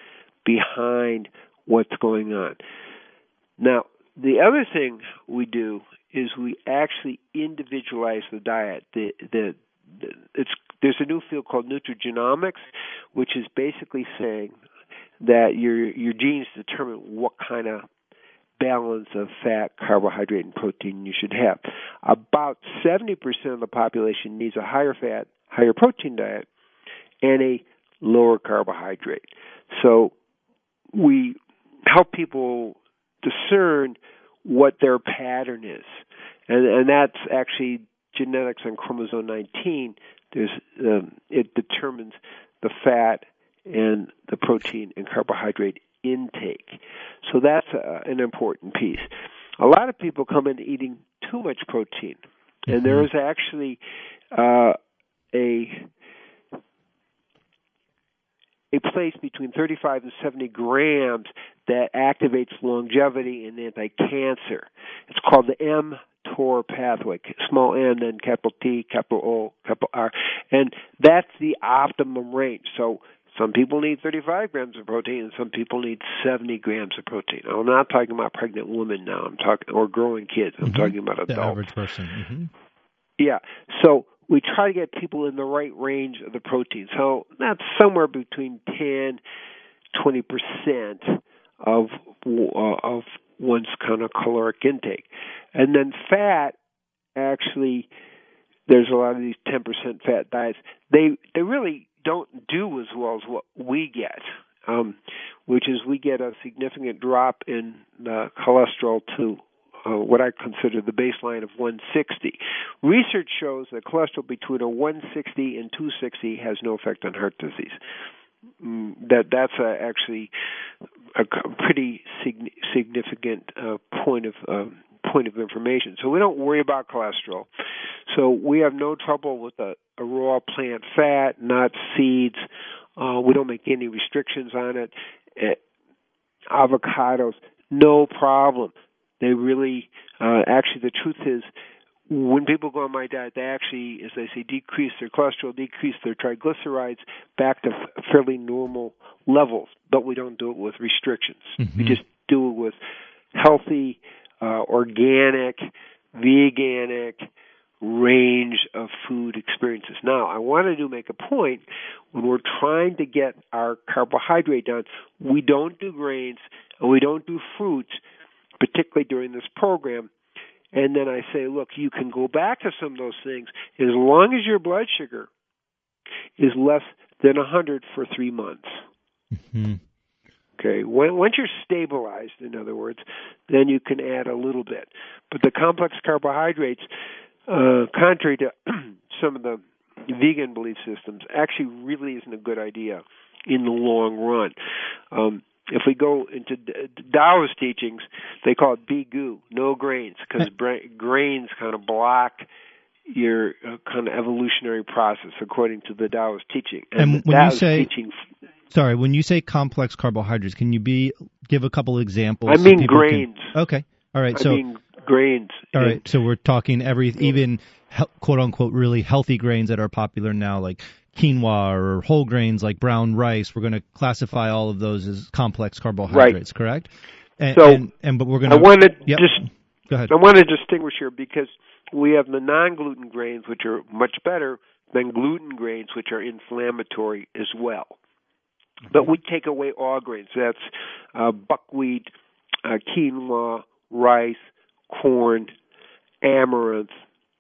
behind what's going on. Now, the other thing we do is we actually individualize the diet. The, the, the, it's, there's a new field called nutrigenomics, which is basically saying that your your genes determine what kind of balance of fat, carbohydrate, and protein you should have. About seventy percent of the population needs a higher fat, higher protein diet and a lower carbohydrate. So we help people discern what their pattern is. And, and that's actually genetics on chromosome nineteen. There's um, it determines the fat and the protein and carbohydrate intake. So that's uh, an important piece. A lot of people come in eating too much protein, and there is actually uh, a a place between thirty-five and seventy grams that activates longevity and anti-cancer. It's called the mTOR pathway, small n, then capital T, capital O, capital R, and that's the optimum range. So some people need thirty-five grams of protein, and some people need seventy grams of protein. I'm not talking about pregnant women now. I'm talking or growing kids. I'm mm-hmm. talking about adults. The average person. Mm-hmm. Yeah. So we try to get people in the right range of the protein. So that's somewhere between ten, twenty percent of uh, of one's kind of caloric intake. And then fat, actually, there's a lot of these ten percent fat diets. They they really don't do as well as what we get, um, which is we get a significant drop in uh, cholesterol to uh, what I consider the baseline of one sixty. Research shows that cholesterol between a one sixty and two sixty has no effect on heart disease. Mm, that that's a, actually a pretty sig- significant uh, point of uh, point of information. So we don't worry about cholesterol. So we have no trouble with a, a raw plant fat, nuts, seeds. Uh, we don't make any restrictions on it. Uh, avocados, no problem. They really, uh, actually, the truth is, when people go on my diet, they actually, as they say, decrease their cholesterol, decrease their triglycerides back to f- fairly normal levels. But we don't do it with restrictions. Mm-hmm. We just do it with healthy, uh, organic, veganic range of food experiences. Now, I wanted to make a point. When we're trying to get our carbohydrate down, we don't do grains and we don't do fruits, particularly during this program. And then I say, look, you can go back to some of those things as long as your blood sugar is less than one hundred for three months. Mm-hmm. Okay, when, once you're stabilized, in other words, then you can add a little bit. But the complex carbohydrates, uh, contrary to some of the vegan belief systems, actually really isn't a good idea in the long run. Um, if we go into Taoist teachings, they call it Bigu, no grains, because bra- grains kind of block your uh, kind of evolutionary process according to the Taoist teaching. And, and when Taoist you say teaching, sorry, when you say complex carbohydrates, can you be give a couple examples? I mean so grains. Can, okay, all right. I So mean grains. All right, so we're talking every even quote unquote really healthy grains that are popular now, like quinoa or whole grains like brown rice. We're going to classify all of those as complex carbohydrates, right. correct? And, so, and, and but we're going to. I want to yep. just. Go ahead. I want to distinguish here because we have the non-gluten grains, which are much better than gluten grains, which are inflammatory as well. Mm-hmm. But we take away all grains. That's uh, buckwheat, uh, quinoa, rice, corn, amaranth.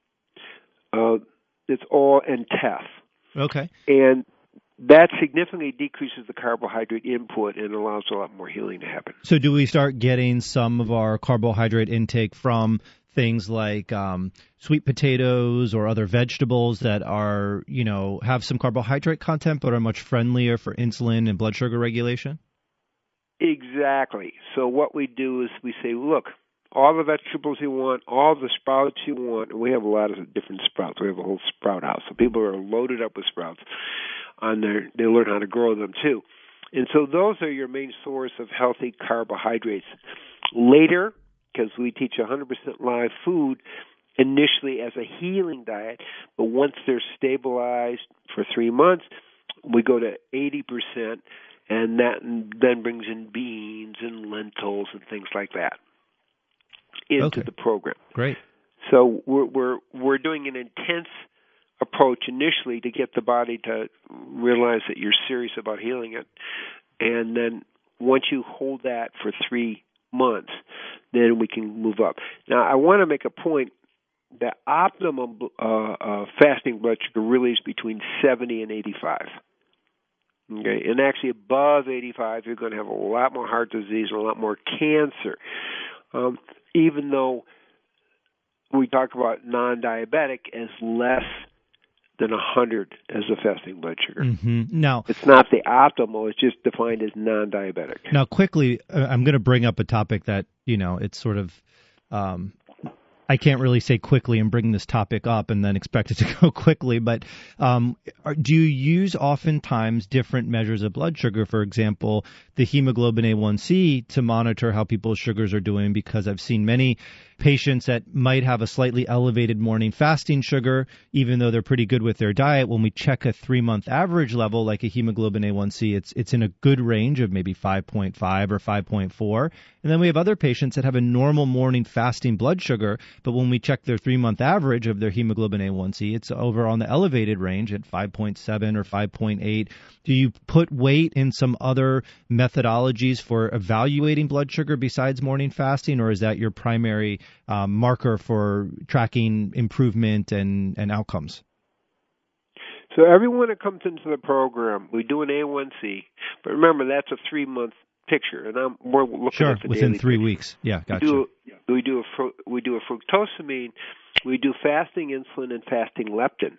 Uh, it's all and teff. Okay. And that significantly decreases the carbohydrate input and allows a lot more healing to happen. So do we start getting some of our carbohydrate intake from things like um, sweet potatoes or other vegetables that are, you know, have some carbohydrate content but are much friendlier for insulin and blood sugar regulation? Exactly. So what we do is we say, look, all the vegetables you want, all the sprouts you want, and we have a lot of different sprouts. We have a whole sprout house. So people are loaded up with sprouts. On their, they learn how to grow them too. And so those are your main source of healthy carbohydrates. Later, because we teach one hundred percent live food initially as a healing diet, but once they're stabilized for three months, we go to eighty percent, and that then brings in beans and lentils and things like that into okay. the program. Great. So we're we're we're doing an intense approach initially to get the body to realize that you're serious about healing it, and then once you hold that for three months, then we can move up. Now, I want to make a point that optimum uh, uh, fasting blood sugar really is between seventy and eighty-five. Okay, and actually above eighty-five, you're going to have a lot more heart disease and a lot more cancer. Um, even though we talk about non-diabetic as less than one hundred as a fasting blood sugar. Mm-hmm. Now, it's not the optimal. It's just defined as non-diabetic. Now, quickly, I'm going to bring up a topic that, you know, it's sort of um, I can't really say quickly and bring this topic up and then expect it to go quickly, but um, are, do you use oftentimes different measures of blood sugar, for example, the hemoglobin A one C, to monitor how people's sugars are doing? Because I've seen many patients that might have a slightly elevated morning fasting sugar, even though they're pretty good with their diet. When we check a three-month average level, like a hemoglobin A one C, it's it's in a good range of maybe five point five or five point four. And then we have other patients that have a normal morning fasting blood sugar, but when we check their three-month average of their hemoglobin A one C, it's over on the elevated range at five point seven or five point eight. Do you put weight in some other methodologies for evaluating blood sugar besides morning fasting, or is that your primary um, marker for tracking improvement and, and outcomes? So everyone that comes into the program, we do an A one C, but remember that's a three-month picture, and I'm, we're looking sure, at the within daily three picture. weeks. Yeah, gotcha. We do, we do a fru- we do a fructosamine, we do fasting insulin and fasting leptin,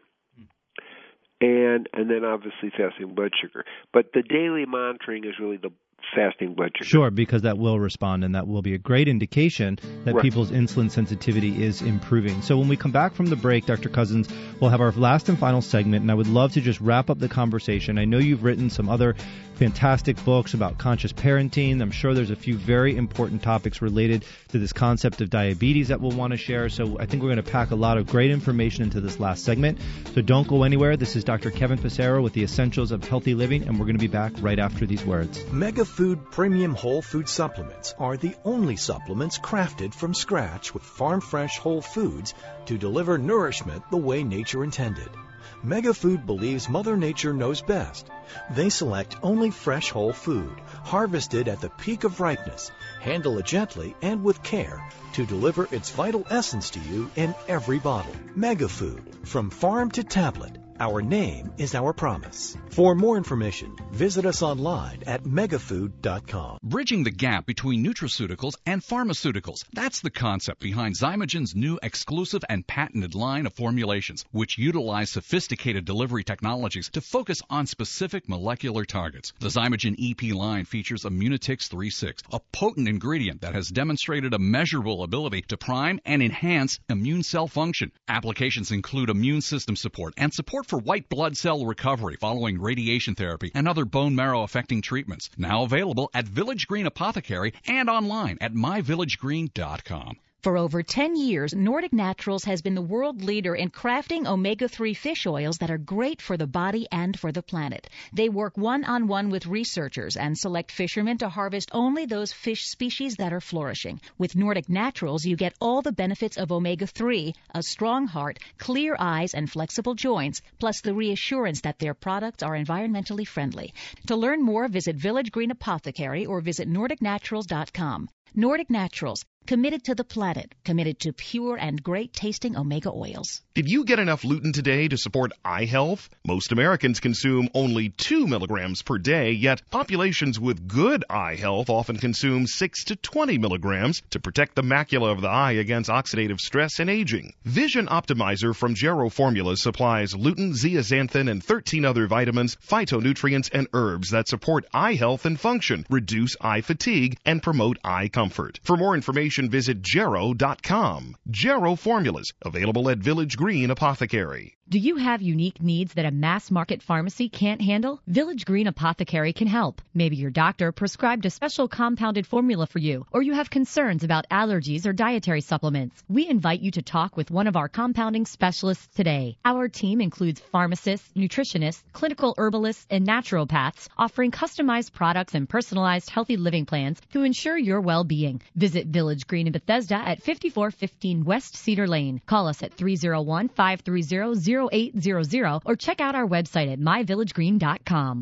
and and then obviously fasting blood sugar. But the daily monitoring is really the fasting blood sugar. Sure, because that will respond, and that will be a great indication that right. people's insulin sensitivity is improving. So when we come back from the break, Doctor Cousins, we'll have our last and final segment, and I would love to just wrap up the conversation. I know you've written some other fantastic books about conscious parenting. I'm sure there's a few very important topics related to this concept of diabetes that we'll want to share. So I think we're going to pack a lot of great information into this last segment. So don't go anywhere. This is Doctor Kevin Passero with the Essentials of Healthy Living, and we're going to be back right after these words. Mega Food Premium Whole Food Supplements are the only supplements crafted from scratch with farm-fresh whole foods to deliver nourishment the way nature intended. Mega Food believes Mother Nature knows best. They select only fresh whole food, harvested at the peak of ripeness, handle it gently and with care to deliver its vital essence to you in every bottle. Mega Food, from farm to tablet. Our name is our promise. For more information, visit us online at megafood dot com. Bridging the gap between nutraceuticals and pharmaceuticals. That's the concept behind Zymogen's new exclusive and patented line of formulations, which utilize sophisticated delivery technologies to focus on specific molecular targets. The Zymogen E P line features Immunitix three six, a potent ingredient that has demonstrated a measurable ability to prime and enhance immune cell function. Applications include immune system support and support for white blood cell recovery following radiation therapy and other bone marrow affecting treatments. Now available at Village Green Apothecary and online at my village green dot com. For over ten years, Nordic Naturals has been the world leader in crafting omega three fish oils that are great for the body and for the planet. They work one-on-one with researchers and select fishermen to harvest only those fish species that are flourishing. With Nordic Naturals, you get all the benefits of omega three, a strong heart, clear eyes, and flexible joints, plus the reassurance that their products are environmentally friendly. To learn more, visit Village Green Apothecary or visit nordic naturals dot com. Nordic Naturals, committed to the planet, committed to pure and great-tasting omega oils. Did you get enough lutein today to support eye health? Most Americans consume only two milligrams per day, yet populations with good eye health often consume six to twenty milligrams to protect the macula of the eye against oxidative stress and aging. Vision Optimizer from Gero Formulas supplies lutein, zeaxanthin, and thirteen other vitamins, phytonutrients, and herbs that support eye health and function, reduce eye fatigue, and promote eye comfort. For more information, visit Gero dot com. Gero Formulas, available at Village Green Apothecary. Do you have unique needs that a mass market pharmacy can't handle? Village Green Apothecary can help. Maybe your doctor prescribed a special compounded formula for you, or you have concerns about allergies or dietary supplements. We invite you to talk with one of our compounding specialists today. Our team includes pharmacists, nutritionists, clinical herbalists, and naturopaths, offering customized products and personalized healthy living plans to ensure your well-being. Visit Village Green in Bethesda at fifty-four fifteen West Cedar Lane. Call us at three oh one, five three zero, zero eight zero zero or check out our website at my village green dot com.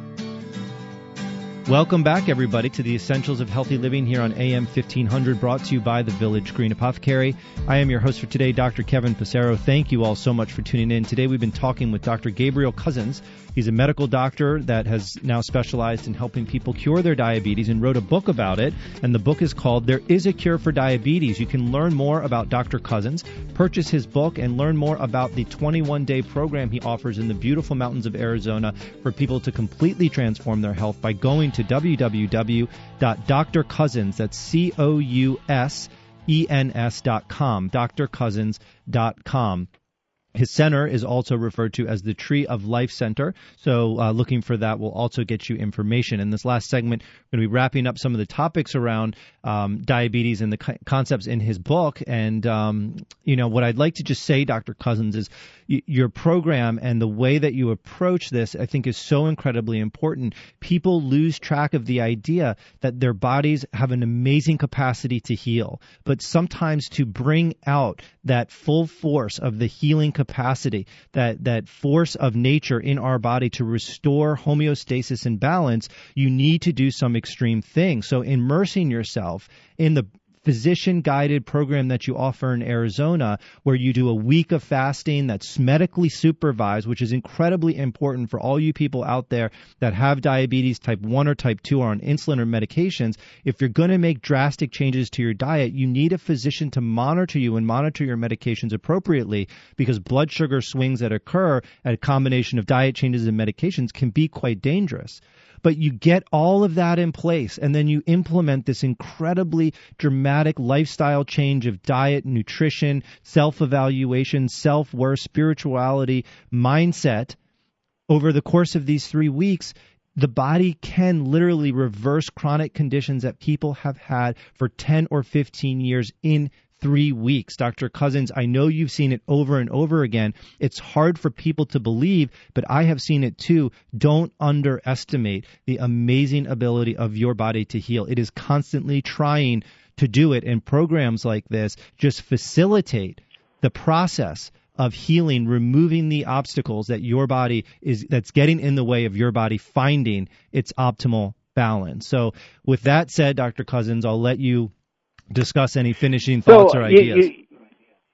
Welcome back, everybody, to the Essentials of Healthy Living here on A M fifteen hundred, brought to you by the Village Green Apothecary. I am your host for today, Doctor Kevin Passero. Thank you all so much for tuning in. Today we've been talking with Doctor Gabriel Cousens. He's a medical doctor that has now specialized in helping people cure their diabetes and wrote a book about it. And the book is called There Is a Cure for Diabetes. You can learn more about Doctor Cousens, purchase his book, and learn more about the twenty-one day program he offers in the beautiful mountains of Arizona for people to completely transform their health by going to w w w dot d r cousens, that's C O U S E N S dot com, d r cousens dot com. His center is also referred to as the Tree of Life Center, so uh, looking for that will also get you information. In this last segment, we're going to be wrapping up some of the topics around um, diabetes and the co- concepts in his book. And, um, you know, what I'd like to just say, Doctor Cousens, is y- your program and the way that you approach this, I think, is so incredibly important. People lose track of the idea that their bodies have an amazing capacity to heal, but sometimes to bring out that full force of the healing capacity, capacity, that, that force of nature in our body to restore homeostasis and balance, you need to do some extreme things. So immersing yourself in the physician-guided program that you offer in Arizona, where you do a week of fasting that's medically supervised, which is incredibly important for all you people out there that have diabetes type one or type two or on insulin or medications. If you're going to make drastic changes to your diet, you need a physician to monitor you and monitor your medications appropriately, because blood sugar swings that occur at a combination of diet changes and medications can be quite dangerous. But you get all of that in place, and then you implement this incredibly dramatic lifestyle change of diet, nutrition, self-evaluation, self-worth, spirituality, mindset. Over the course of these three weeks, the body can literally reverse chronic conditions that people have had for ten or fifteen years in three weeks. Doctor Cousens, I know you've seen it over and over again. It's hard for people to believe, but I have seen it too. Don't underestimate the amazing ability of your body to heal. It is constantly trying to do it, and programs like this just facilitate the process of healing, removing the obstacles that your body is that's getting in the way of your body finding its optimal balance. So with that said, Doctor Cousens, I'll let you discuss any finishing thoughts so, or ideas. You, you,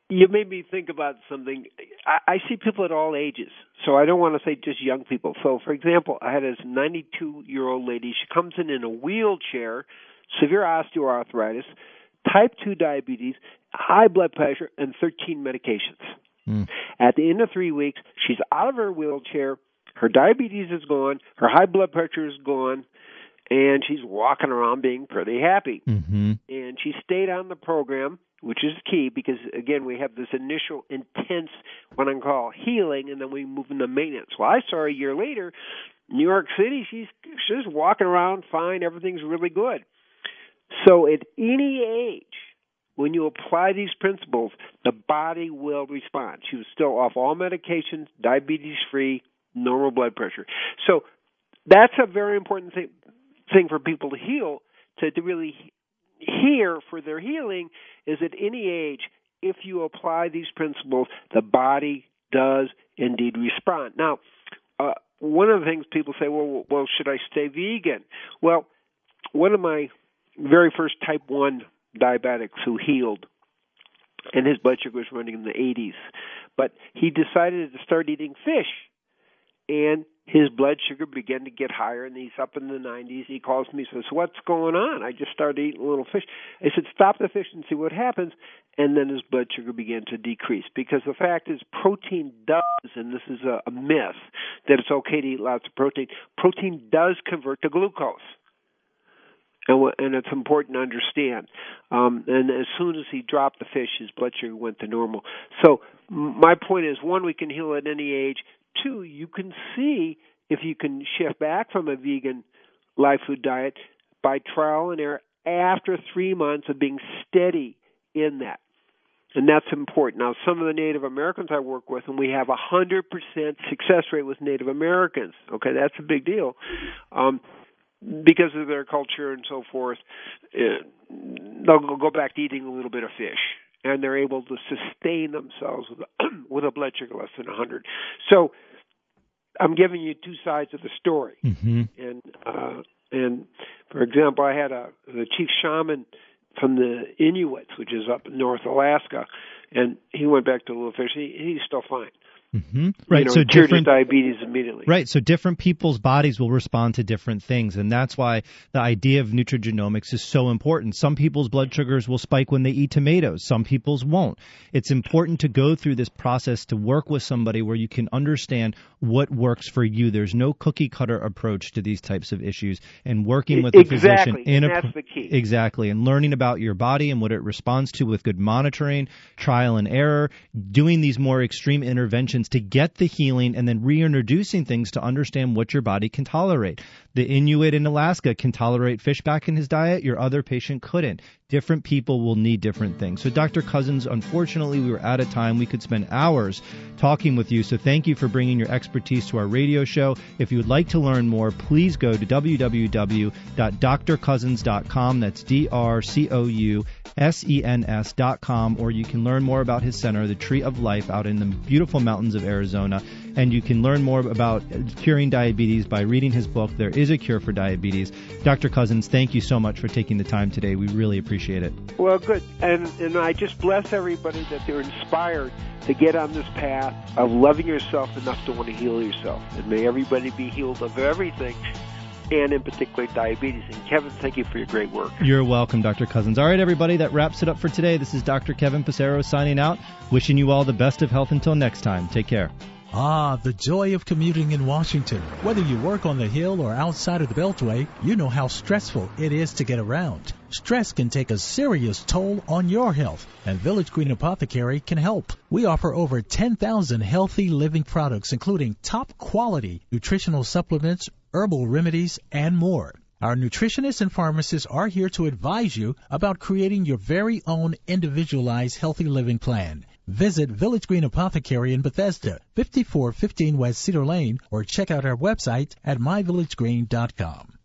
you made me think about something. I, I see people at all ages, so I don't want to say just young people. So, for example, I had this ninety-two-year-old lady. She comes in in a wheelchair, severe osteoarthritis, type two diabetes, high blood pressure, and thirteen medications. Mm. At the end of three weeks, she's out of her wheelchair, her diabetes is gone, her high blood pressure is gone, and she's walking around being pretty happy. Mm-hmm. And she stayed on the program, which is key because, again, we have this initial intense, what I call healing, and then we move into maintenance. Well, I saw her a year later, New York City, she's, she's walking around fine, everything's really good. So at any age, when you apply these principles, the body will respond. She was still off all medications, diabetes-free, normal blood pressure. So that's a very important thing, thing for people to heal, to, to really hear for their healing, is at any age, if you apply these principles, the body does indeed respond. Now, uh, one of the things people say, well, well, should I stay vegan? Well, one of my very first type one diabetics who healed, and his blood sugar was running in the eighties, but he decided to start eating fish, and his blood sugar began to get higher, and he's up in the nineties. He calls me and says, what's going on? I just started eating a little fish. I said, stop the fish and see what happens, and then his blood sugar began to decrease, because the fact is protein does, and this is a, a myth, that it's okay to eat lots of protein. Protein does convert to glucose. And it's important to understand. Um, and as soon as he dropped the fish, his blood sugar went to normal. So my point is, one, we can heal at any age. Two, you can see if you can shift back from a vegan live food diet by trial and error after three months of being steady in that. And that's important. Now, some of the Native Americans I work with, and we have a one hundred percent success rate with Native Americans. Okay, that's a big deal. Um Because of their culture and so forth, uh, they'll go back to eating a little bit of fish, and they're able to sustain themselves with a, with a blood sugar less than one hundred. So I'm giving you two sides of the story. Mm-hmm. And, uh, and for example, I had a the chief shaman from the Inuits, which is up in North Alaska, and he went back to a little fish. He, he's still fine. Mm-hmm. Right, you know, so different diabetes immediately. Right, so different people's bodies will respond to different things, and that's why the idea of nutrigenomics is so important. Some people's blood sugars will spike when they eat tomatoes. Some people's won't. It's important to go through this process to work with somebody where you can understand what works for you. There's no cookie-cutter approach to these types of issues, and working with exactly, a physician in and a that's the key. Exactly, and learning about your body and what it responds to with good monitoring, trial and error, doing these more extreme interventions to get the healing, and then reintroducing things to understand what your body can tolerate. The Inuit in Alaska can tolerate fish back in his diet. Your other patient couldn't. Different people will need different things. So, Doctor Cousens, unfortunately, we were out of time. We could spend hours talking with you. So thank you for bringing your expertise to our radio show. If you would like to learn more, please go to w w w dot d r cousens dot com. That's D R C O U S E N S dot com. Or you can learn more about his center, the Tree of Life, out in the beautiful mountains of Arizona. And you can learn more about curing diabetes by reading his book, There is a Cure for Diabetes. Doctor Cousens, thank you so much for taking the time today. We really appreciate it. Well, good. And, and I just bless everybody that they're inspired to get on this path of loving yourself enough to want to heal yourself. And may everybody be healed of everything, and in particular diabetes. And Kevin, thank you for your great work. You're welcome, Doctor Cousens. All right, everybody, that wraps it up for today. This is Doctor Kevin Passero signing out, wishing you all the best of health until next time. Take care. Ah, the joy of commuting in Washington. Whether you work on the Hill or outside of the Beltway, you know how stressful it is to get around. Stress can take a serious toll on your health, and Village Green Apothecary can help. We offer over ten thousand healthy living products, including top-quality nutritional supplements, herbal remedies, and more. Our nutritionists and pharmacists are here to advise you about creating your very own individualized healthy living plan. Visit Village Green Apothecary in Bethesda, fifty-four fifteen West Cedar Lane, or check out our website at my village green dot com.